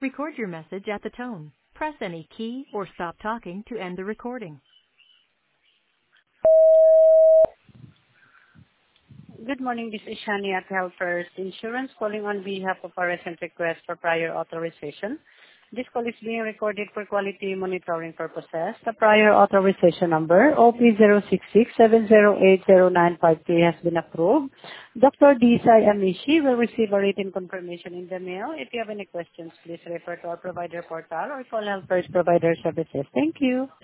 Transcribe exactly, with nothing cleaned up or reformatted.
Record your message at the tone. Press any key or stop talking to end the recording. Good morning. This is Shani at Health First Insurance calling on behalf of a recent request for prior authorization. This call is being recorded for quality monitoring purposes. The prior authorization number O P zero six six seven zero eight zero nine five three has been approved. Doctor Desai Amishi will receive a written confirmation in the mail. If you have any questions, please refer to our provider portal or call Health First Provider Services. Thank you.